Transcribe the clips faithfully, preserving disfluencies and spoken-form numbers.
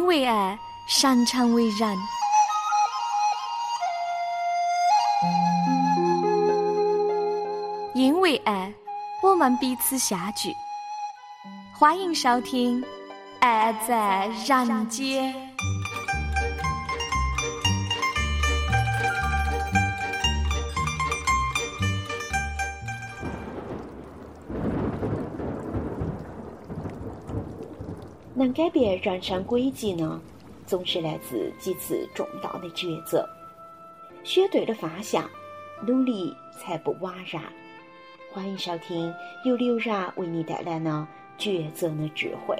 为爱，擅长为人。因为爱，我们彼此相聚。欢迎收听《爱在人间》。 能改变人生轨迹呢，总是来自几次重大的抉择。选对了方向，努力才不枉然。欢迎收听由刘然为你带来的抉择的智慧。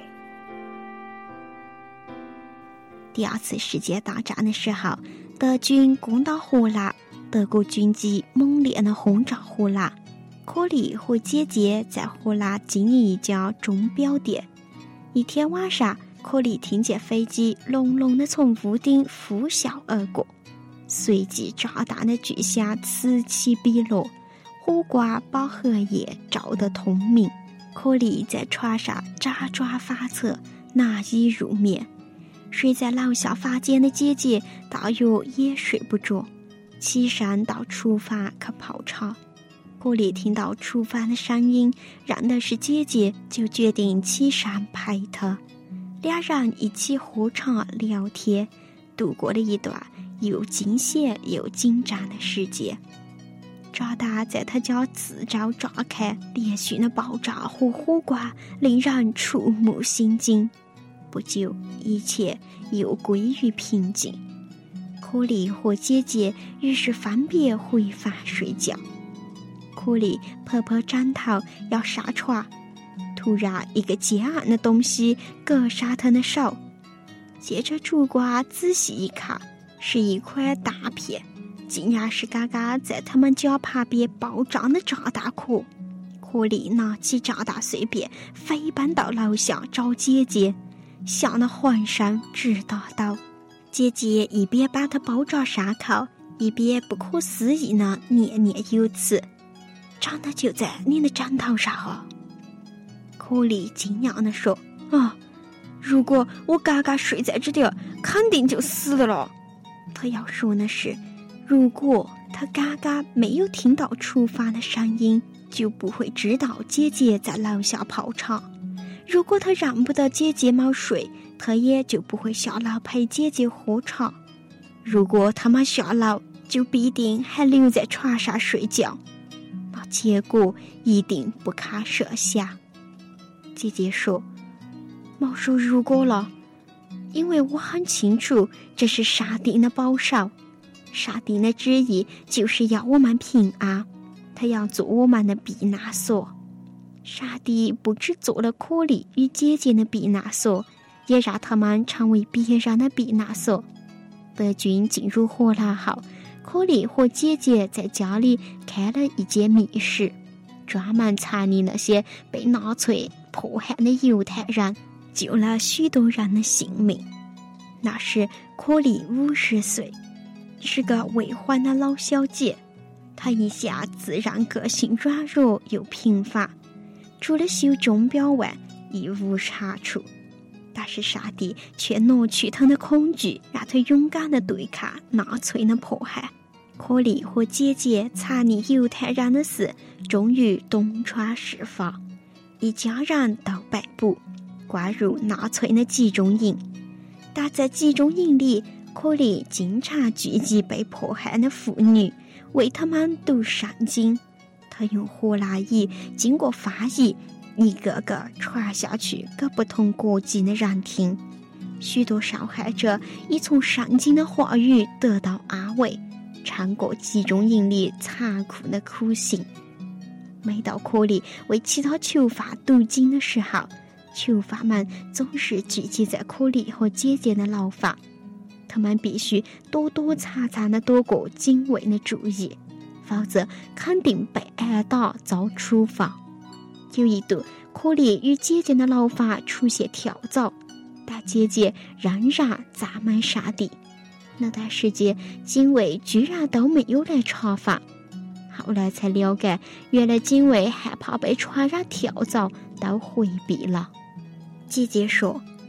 第二次世界大战的时候，德军攻打荷兰，德国军机猛烈地轰炸荷兰。柯里和姐姐在荷兰经营一家钟表店。一天晚上，柯里听见飞机隆隆地从屋顶呼啸而过，随即炸弹的巨响此起彼落，火光把荷叶照得通明。柯里在床上辗转反侧，难以入眠。睡在楼下房间的姐姐大约也睡不着，起身到厨房去泡茶。柯里听到厨房的声音，认的是姐姐，就决定起身陪她。两人一起喝茶聊天，度过了一段又惊险又紧张的时间。炸弹在他家四周炸开，连续的爆炸和火光令人触目心惊。不久，一切又归于平静。柯里和姐姐于是分别回房睡觉。柯里拍拍枕头要上床，突然一个尖暗的东西割伤他的手，借着烛光仔细一看，是一块大片，竟然是刚刚在他们家旁边爆炸的炸弹壳。柯里拿起炸弹碎片，飞奔到楼下找姐姐，吓得浑身直打抖。姐姐一边把他包扎伤口，一边不可思议地念念有词：“长得就在你的枕头上啊！”柯里惊讶地说：“啊，如果我刚刚睡在这里，肯定就死了。”他要说的是，如果他刚刚没有听到厨房的声音，就不会知道姐姐在楼下泡茶。如果他认不得姐姐没睡，他也就不会下楼陪姐姐喝茶。如果他们下楼，就必定还留在床上睡觉，那结果一定不堪设想。姐姐说：“没说如果了，因为我很清楚这是上帝的保守，上帝的旨意就是要我们平安，他要做我们的避难所。上帝不只做了柯里与姐姐的避难所，也让他们成为别人的避难所。德军进入荷兰后，柯里和姐姐在家里开了一间密室，专门藏匿那些被纳粹迫害的犹太人，救了许多人的性命。那时柯里五十岁，是个未婚的老小姐。她一向自然个性软弱又平凡，除了修钟表外一无长处。但是上帝却挪去她的恐惧，让她勇敢地对抗纳粹的迫害。柯里和姐姐藏匿犹太人的事终于东窗事发，一家人都被捕，关入纳粹的集中营。但在集中营里，柯里经常聚集被迫害的妇女，为他们读圣经。他用荷兰语经过翻译，一个个传下去给不同国籍的人听。许多受害者已从圣经的话语得到安慰，撑过集中营里残酷的苦刑。每到柯里为其他囚犯读经的时候，囚犯们总是聚集在柯里和姐姐的牢房，他们必须躲躲藏藏地躲过警卫的注意，否则肯定被挨打遭处罚。有一度，柯里与姐姐的牢房出现跳蚤，但姐姐仍然赞美上帝。那段时间，警卫居然都没有来查访。后来才了解，原来警卫害怕被传染跳蚤，都回避了。姐姐说：“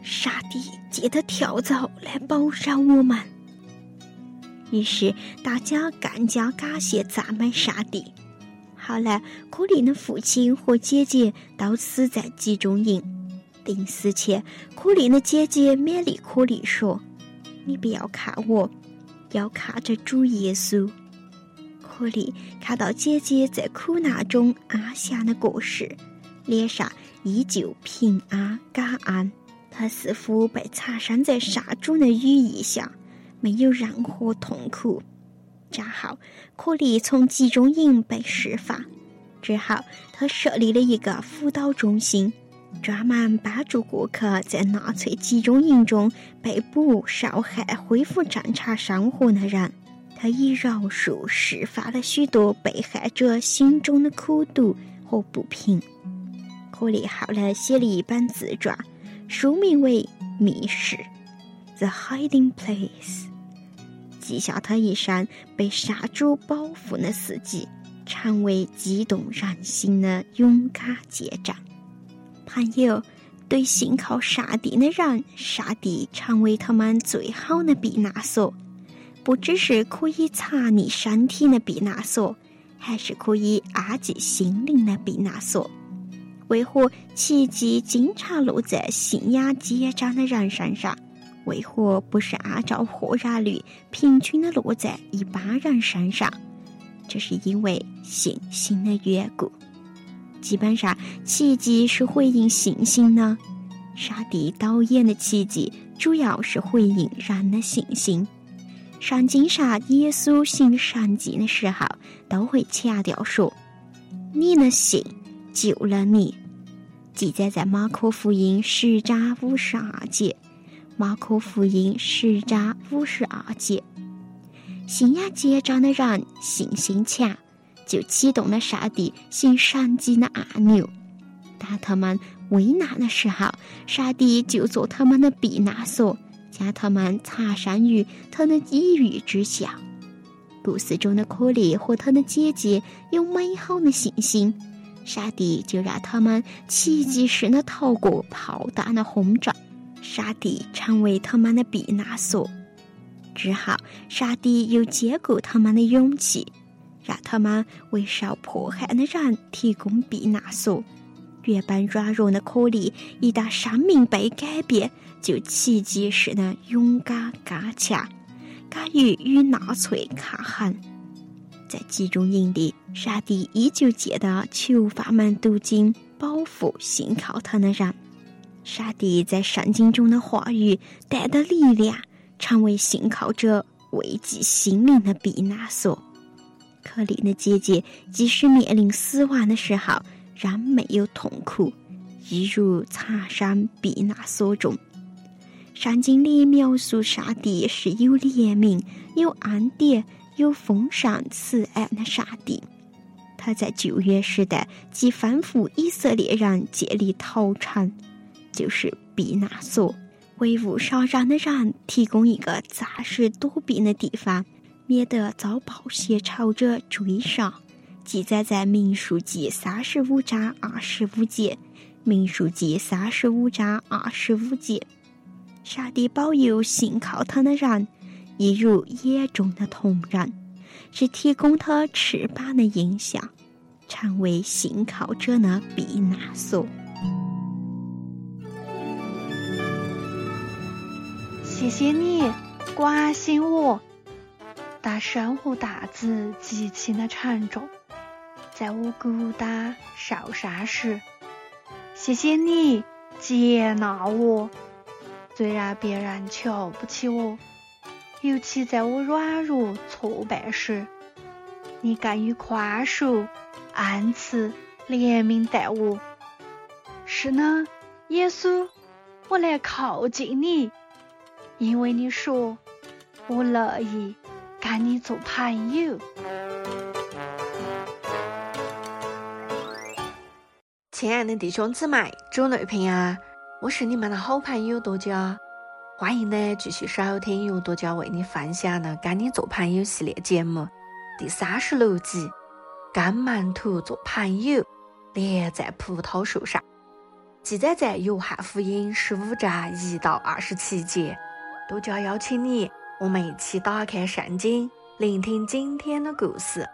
上帝借着跳蚤来保守我们。于是大家更加感谢赞美上帝。后来柯林的父亲和姐姐都死在集中营。临死前，柯林的姐姐勉励柯林说：你不要看我，要看着主耶稣。柯林看到姐姐在苦难中安详的过世，脸上依旧平安感恩。他似乎被藏身在上主的羽翼下，没有任何痛苦。战后，柯林从集中营被释放之后，他设立了一个辅导中心，专门帮助过客在纳粹集中营中被捕、受害、恢复正常生活的人。他以饶恕释放了许多被害者心中的苦毒和不平。柯林后来写了一本自传，书名为《密室》 The Hiding Place， 记下他一生被上主保护的事迹，成为激动人心的勇敢见证。朋友，对信靠上帝的人，上帝成为他们最好的避难所，不只是可以藏匿身体的避难所，还是可以安静心灵的避难所。为何奇迹经常落在信仰坚贞的人身上？为何不是按照豁然率平均的落在一般人身上？这是因为信心的缘故。基本上，奇迹是回应信心的。上帝导演的奇迹主要是回应人的信心。圣经上耶稣行神迹的时候，都会强调说：你的信救了你。记载在马可福音十章五十二节。马可福音十章五十二节。信仰坚贞的人信心强，就启动了上帝行神迹的按钮。当他们危难的时候，上帝就做他们的避难所，将他们藏身于他的衣羽之下。故事中的柯林和他的姐姐有美好的信心，上帝就让他们奇迹式的逃过炮弹的轰炸，上帝成为他们的避难所。之后，上帝又兼顾他们的勇气，让他们为受迫害的人提供避难所。原本软弱的柯林，一旦生命被改变，就奇迹式的勇敢刚强，敢于与纳粹抗衡。在集中营里，上帝依旧借着囚犯们读经，保护信靠他的人。上帝在圣经中的话语带的力量，成为信靠者慰藉心灵的避难所。柯林的姐姐即使面临死亡的时候，仍没有痛苦，一如藏身避难所中。圣经里描述上帝是有怜悯、有恩典、有丰盛慈爱的上帝。他在旧约时代即吩咐以色列人建立逃城，就是避难所，为误杀人的人提供一个暂时躲避的地方，免得遭暴血仇者追杀。记载在民数记三十五章二十五节。民数记三十五章二十五节。上帝保佑信靠他的人，一如眼中的瞳人，是提供他翅膀的影响，成为信靠者的避难所。 谢谢你关心我。当生活担子极其的沉重，在我孤单受伤时，谢谢你接纳我。虽然别人瞧不起我，尤其在我软弱挫败时，你敢于宽恕、恩慈、怜悯待我。是呢，耶稣，我来靠近你，因为你说我乐意跟你做朋友。 亲爱的弟兄姊妹，主内平安，我是你们的好朋友多佳，欢迎呢继续收听由多佳为你分享的跟你做朋友系列节目第三十六集，跟门徒做朋友，连在葡萄树上。 记载在约翰福音十五章一到二十七节。多加邀请你，我们一起打开圣经，聆听今天的故事。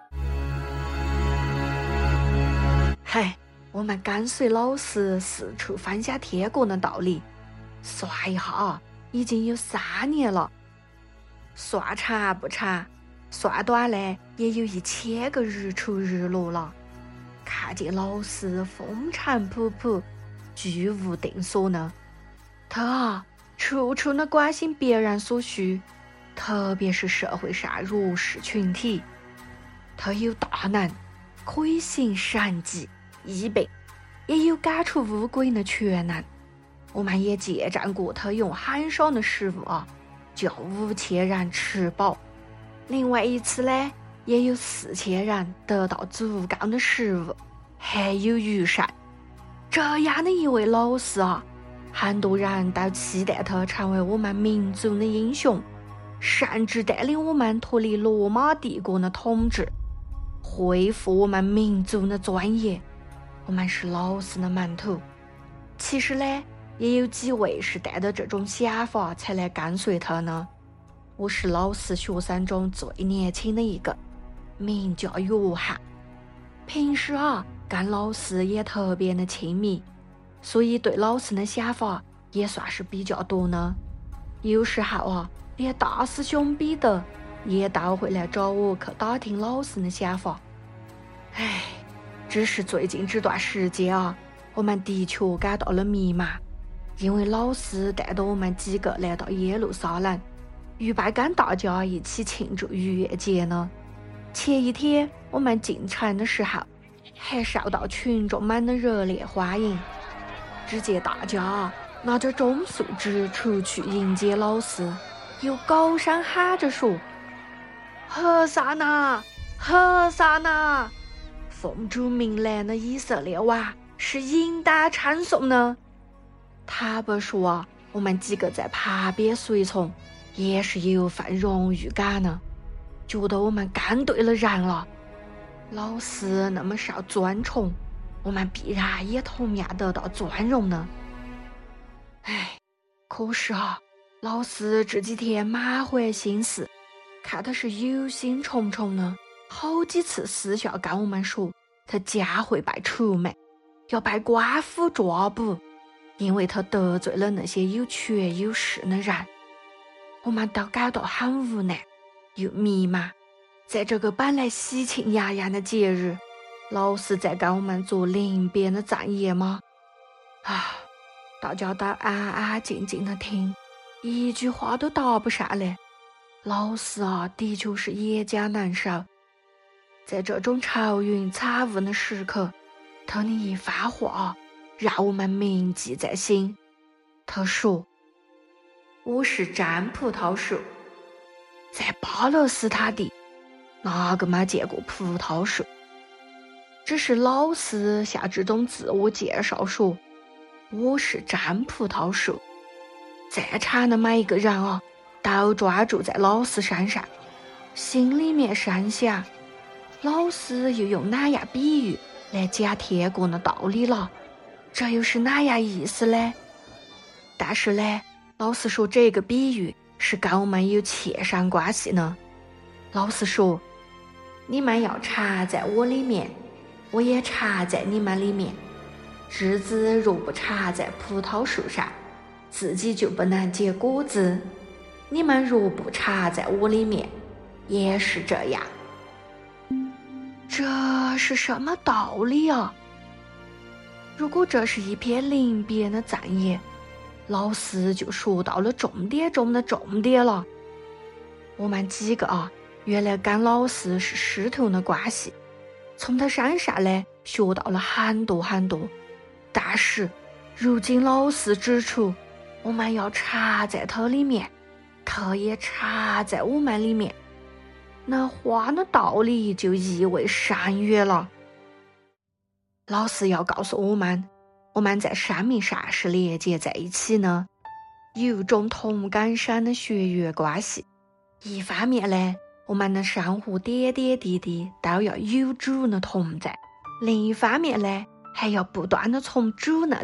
嘿，我们跟随老师四处分享天国的道理，算一下啊，已经有三年了。算长不长，算短呢，也有一千个日出日落了。看见老师风尘仆仆，居无定所呢。他啊，处处的关心别人所需，特别是社会上弱势群体。他有大能，可以行神迹异病，也有赶出乌龟的全能。我们也见证过他用很少的食物啊，叫五千人吃饱。另外一次呢，也有四千人得到足够的食物，还有余剩。这样的一位老师啊，很多人都期待他成为我们民族的英雄，甚至带领我们脱离罗马帝国的统治，恢复我们民族的尊严。我们是老师的门徒。其实呢，也有几位是带着这种想法才来跟随他呢。我是老师学生中最年轻的一个，名叫约翰。平时啊，跟老师也特别的亲密，所以对老师的想法也算是比较多呢。有时候啊，连大师兄彼得也都会来找我去打听老师的想法。唉，只是最近这段时间啊，我们的确感到了迷茫，因为老师带着我们几个来到耶路撒冷，预备跟大家一起庆祝逾越节呢。前一天我们进城的时候，还受到群众们的热烈欢迎。只见大家拿着棕树枝出去迎接老师，又高声喊着说：何撒那，何撒那，奉主命来的以色列王是应当称颂呢。坦白说啊，我们几个在旁边随从也是有份荣誉感呢，觉得我们跟对了人了。老师那么受尊崇，我们必然也同样得到尊荣呢。唉，可是啊，老师这几天满怀心事，看他是忧心忡忡呢，好几次私下跟我们说，他将会被出卖，要被官府抓捕，因为他得罪了那些有权有势的人。我们都感到很无奈又迷茫。在这个本来喜庆洋洋的节日，老师在跟我们做临别的赠言吗？啊，大家都安安静静的听，一句话都答不上来。老师啊，的确是也将难受。在这种愁云惨雾的时刻，他的一番话让我们铭记在心。他说：我是真葡萄树，在巴勒斯坦地哪个没见过葡萄树？只是老师像这种自我介绍说我是真葡萄树，在场的每一个人啊，都专注在老师身上，心里面深想，老师又用哪样比喻来讲天国的道理了？这又是哪样意思呢？但是呢，老师说这个比喻是跟我们有切身关系呢。老师说，你们要常在我里面，我也常在你们里面。枝子若不常在葡萄树上，自己就不能结果子。你们若不常在我里面，也是这样。这是什么道理啊？如果这是一篇临别的赠言，老师就说到了重点中的重点了。我们几个啊，原来跟老师是师徒的关系，从他身上呢学到了很多很多。但是如今老师指出，我们要常在他里面，他也常在我们里面，那话的道理就意味深远了。老师要告诉我们，我们在生命上是连接在一起呢，有种同根生的血缘关系。一方面呢，我们的生活点点滴滴都要有主的同在；另一方面呢，还要不断的从主那里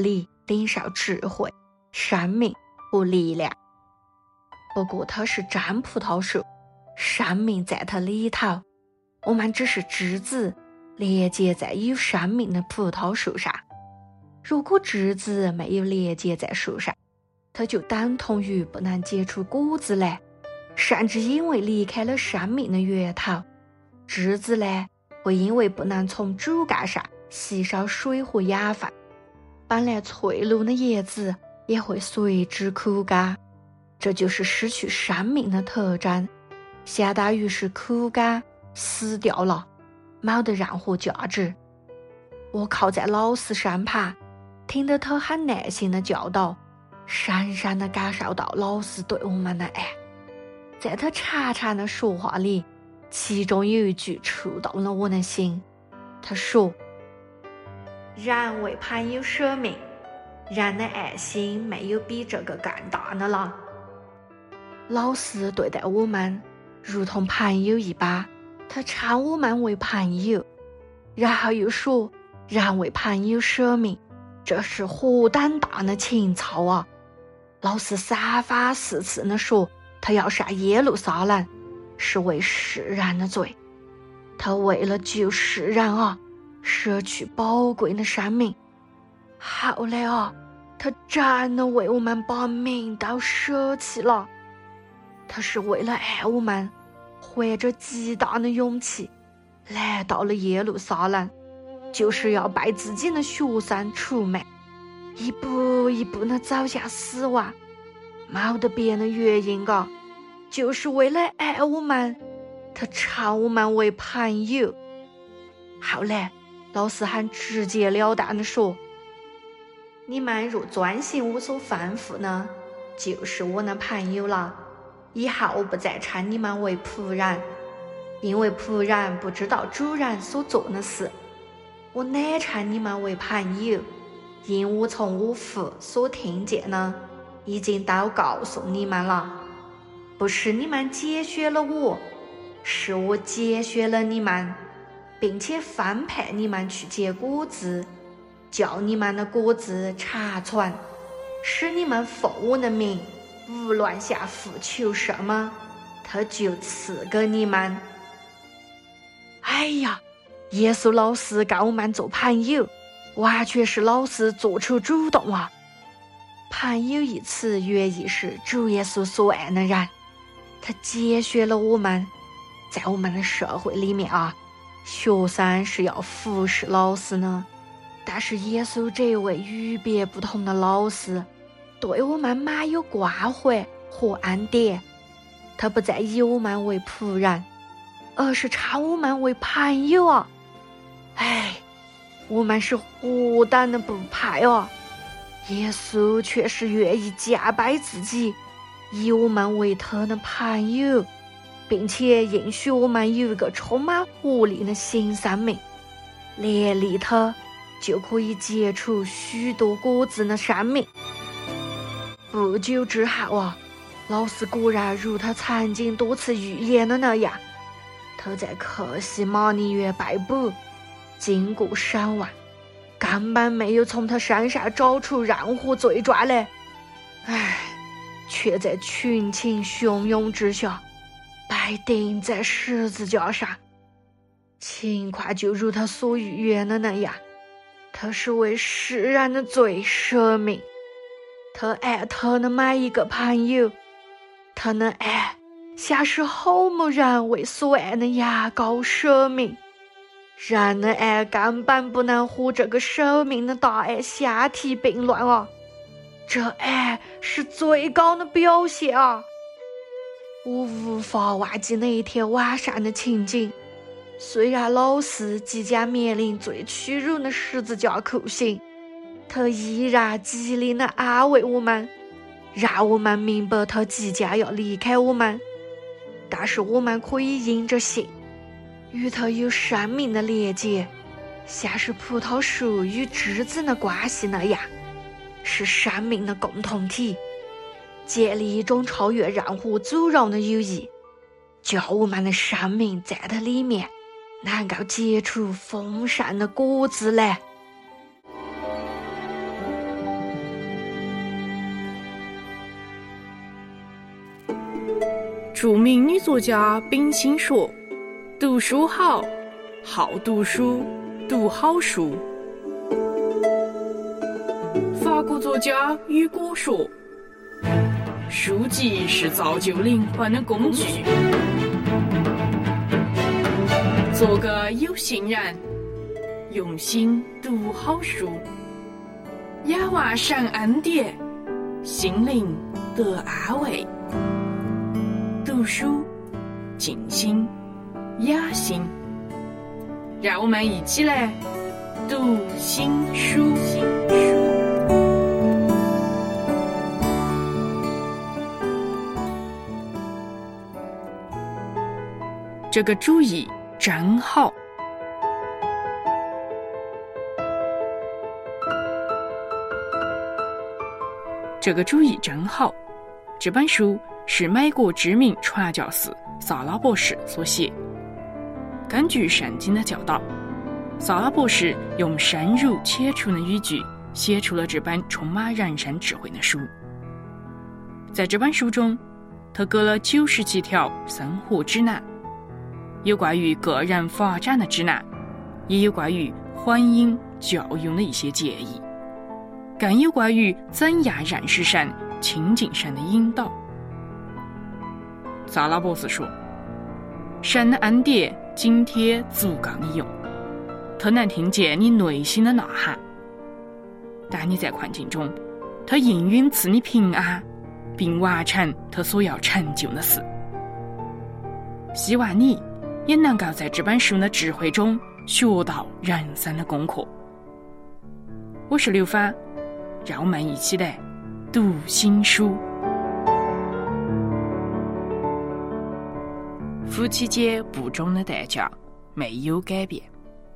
领受智慧、生命和力量。不过它是真葡萄树，生命在它里头，我们只是枝子连接在有生命的葡萄树上。如果枝子没有连接在树上，它就等同于不能结出果子来，甚至因为离开了生命的源头，枝子呢会因为不能从主干上吸收水和养分，本来翠绿的叶子也会随之枯干。这就是失去生命的特征，相当于是枯干死掉了，没得任何价值。我靠在老师身旁，听得他很耐心的教导，深深的感受到老师对我们的爱。在他长长的说话里，其中有一句触动了我的心。他说：人为朋友舍命，人的爱心没有比这个更大的了。老师对待我们如同朋友一般，他称我们为朋友，然后又说人为朋友舍命，这是何等大的情操啊！老师三番四次地说他要上耶路撒冷，是为世人的罪，他为了救世人啊，舍去宝贵的生命。后来啊，他真的为我们把命都舍弃了。他是为了爱我们，怀着极大的勇气来到了耶路撒冷，就是要被自己的学生出卖，一步一步的走向死亡，没得别的原因啊，就是为了爱我们，他称我们为朋友。后来老师很直截了当的说：你们若遵行我所吩咐呢，就是我的朋友了。以后我不再称你们为仆人，因为仆人不知道主人所做的事。我乃称你们为朋友，因我从我父所听见的，已经都告诉你们了。不是你们拣选了我，是我拣选了你们，并且分配你们去结果子，叫你们的果子长存，使你们奉我的名，无论向父求什么，他就赐给你们。哎呀，耶稣老师跟我们做朋友，完全是老师做出主动啊！朋友一词原意是主耶稣所爱的人，他拣选了我们。在我们的社会里面啊，学生是要服侍老师呢，但是耶稣这位与别不同的老师，对我们满有关怀和恩典。他不再以我们为仆人，而是称我们为朋友啊！哎，我们是何等的不配啊！耶稣却是愿意降卑自己，以我们为他的朋友，并且应许我们有一个充满活力的新生命，连理他就可以结出许多果子的生命。不久之后啊，老师果然如他曾经多次预言的那样，他在克西马尼园被捕，经过审问，根本没有从他身上找出任何罪状来，唉，却在群情汹涌之下被钉在十字架上。情况就如他所预言的那样，他是为世人的罪舍命，他爱他的每一个朋友，他的爱像是好牧人为所爱的羊羔舍命。人的爱根本不能和这个生命的大爱相提并论啊！这爱是最高的表现啊！我无法忘记那一天晚上的情景。虽然老师即将面临最屈辱的十字架酷刑，他依然极力的安慰我们，让我们明白他即将要离开我们，但是我们可以因着信与他有生命的连接，像是葡萄树与枝子的关系那样，是生命的共同体，建立一种超越任何阻挠的友谊，叫我们的生命在它里面能够结出丰盛的果子来。 著名女作家冰心说：“读书好，好读书，读好书。”法国作家雨果说：“书籍是造就灵魂的工具。”做个有心人，用心读好书，雅娃赏恩典，心灵得安慰。读书静心雅心，让我们一起来读新书。这个主意真好。这个主意真好。这本书是美国知名传教士萨拉博士所写。根据圣经的教导，萨拉博士用深入浅出的语句写出了这本充满人生智慧的书。在这本书中，他给了九十几条生活指南，有关于个人发展的指南，也有关于婚姻教育的一些建议，更有关于怎样认识神、亲近神的引导。萨拉博士说，神的恩典今天足够你用，他能听见你内心的呐喊。当你在困境中，他应允赐你平安，并完成他所要成就的事。希望你也能够在这本书的智慧中学到人生的功课。我是刘芳，让我们一起来读新书。夫妻间不忠的代价没有改变。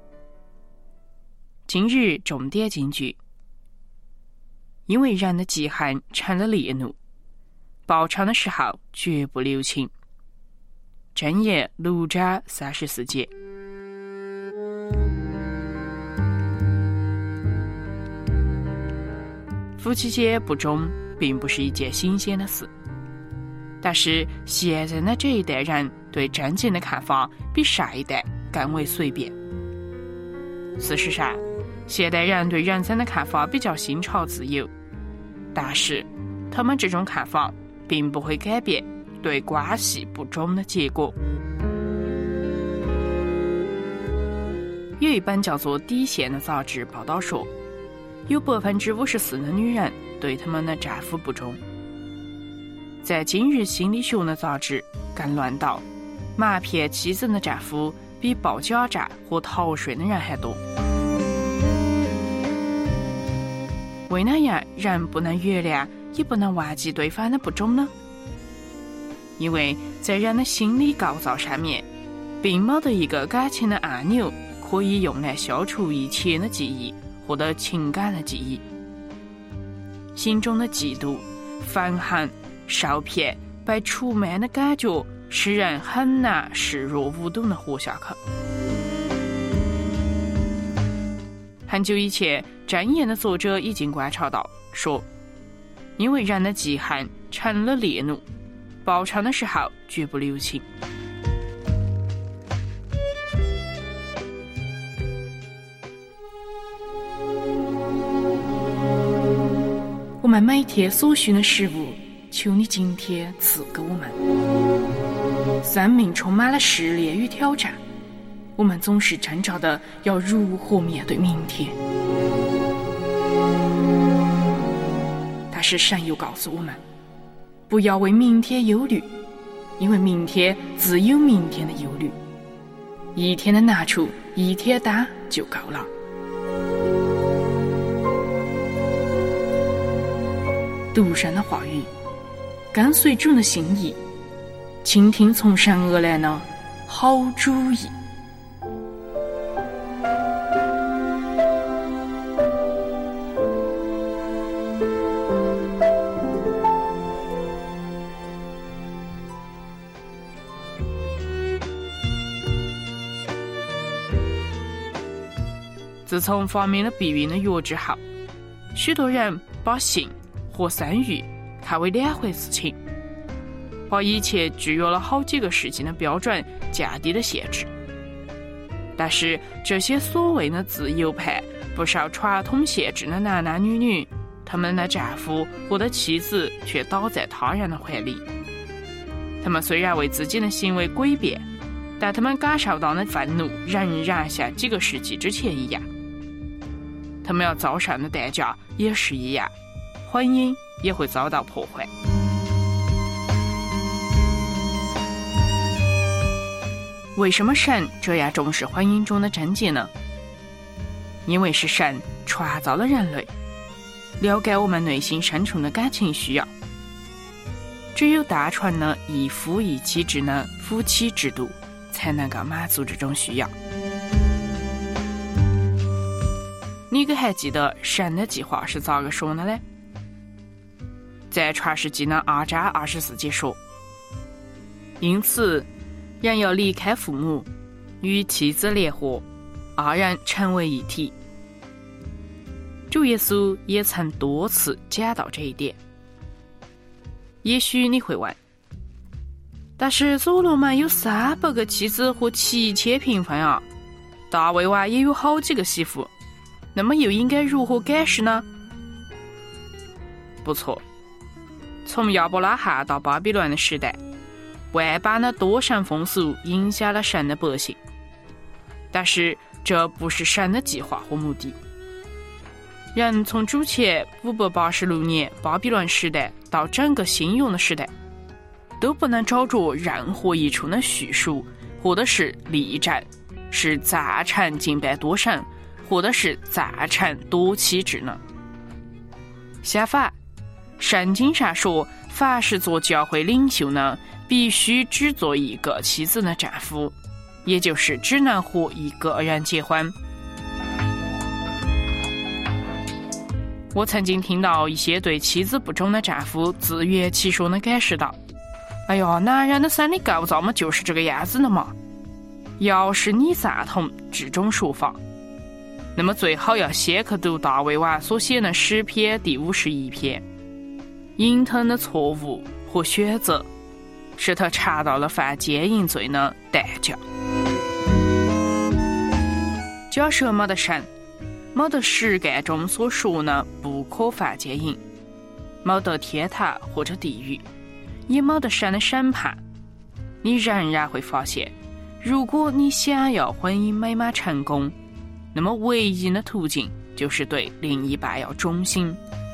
今日重点金句：因为人的记恨成了烈怒，报偿的时候绝不留情。箴言六章三十四节。夫妻间不忠并不是一件新鲜的事，但是现在的这一代人对贞洁的看法比上一代更为随便。事实上，现代人对人生的看法比较新潮自由，但是他们这种看法并不会改变对关系不忠的结果。有一本叫做《底线》的杂志报道说，有百分之五十四的女人对他们的丈夫不忠。在今日心理学的杂志更论到，瞒骗妻子的丈夫比报假账和逃税的人还多。为哪样人不能原谅也不能忘记对方的不忠呢？因为在人的心理构造上面，并没得一个感情的按钮可以用来消除以前的记忆或者情感的记忆。心中的嫉妒、愤恨、受骗、被出卖的感觉，使人很难视若无睹地活下去。很久以前，箴言的作者已经观察到，说，因为人的记恨成了烈怒，报偿的时候绝不留情。我们每天所需的食物，求你今天赐给我们。生命充满了试炼与挑战，我们总是挣扎的要如何面对明天。但是神又告诉我们，不要为明天忧虑，因为明天自有明天的忧虑，一天的难处一天担就够了。读神的话语，跟随主的心意，倾听从神而来的好主意。自从发明了避孕的药之后，许多人把性和生育看为两回事情。 把以前制约了好几个世纪的标准降低了限制。但是这些所谓的自由派不受传统限制的男男女女，他们的丈夫或者妻子却倒在他人的怀里。他们虽然为自己的行为诡辩，但他们感受到的愤怒仍然像几个世纪之前一样。他们要遭受的代价也是一样，婚姻也会遭到破坏。为什么神这样重视婚姻中的贞洁呢？因为是神创造了人类，了解我们内心深处的感情需要。只有单纯的一夫一妻制的夫妻制度才能够满足这种需要。你可还记得神的计划是咋个说的呢？在创世纪的二章二十四节说，因此人要离开父母，与妻子联合，二人成为一体。主耶稣也曾多次讲到这一点。也许你会问，但是所罗门有三百个妻子和七千嫔妃啊，大卫王也有好几个媳妇，那么又应该如何改善呢？不错，从亚伯拉罕到巴比伦的时代，万般的多神风俗影响了神的百姓，但是这不是神的计划和目的。人从主前五百八十六年巴比伦时代到整个新约的时代，都不能找着任何一处的叙述或者是例证是赞成敬拜多神或者是赞成多妻制呢。相反，圣经上说，凡是做教会领袖呢，必须只做一个妻子的丈夫，也就是只能和一个人结婚。我曾经听到一些对妻子不忠的丈夫自圆其说地解释道，哎呀，男人的生理构造嘛就是这个样子的嘛。要是你赞同这种说法，那么最好要先去读大卫王所写的诗篇第五十一篇。隐腾的错误和选择使他尝到了犯奸淫罪的代价。假设没得神，没得实干中所说的不可犯奸淫，没得天堂或者地狱，也没得神的审判，你仍然会发现，如果你想要婚姻美满成功，那么唯一的途径就是对另一半要忠心。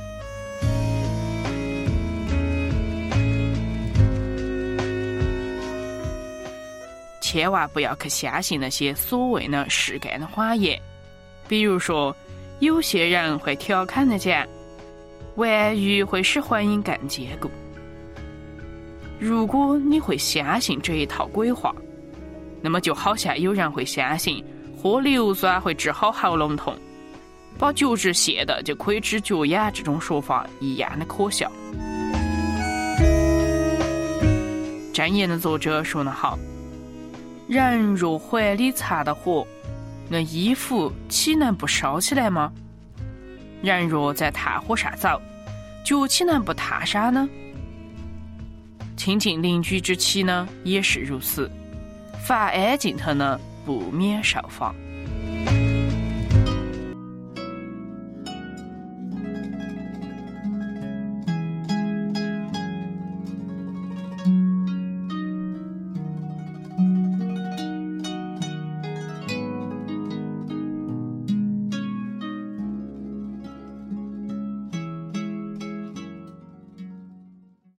千万不要去相信那些所谓的实干的谎言。比如说，有些人会调侃地讲，外遇会使婚姻更坚固。如果你会相信这一套鬼话，那么就好像有人会相信喝硫酸会治好喉咙痛，把脚趾卸的就可以治脚痒这种说法一样的可笑。箴言的作者说得好，人若怀里藏的火，那衣服岂能不烧起来吗？人若在炭火上走，脚岂能不烫伤呢？亲近邻居之妻呢，也是如此，凡安静他呢，不免受罚。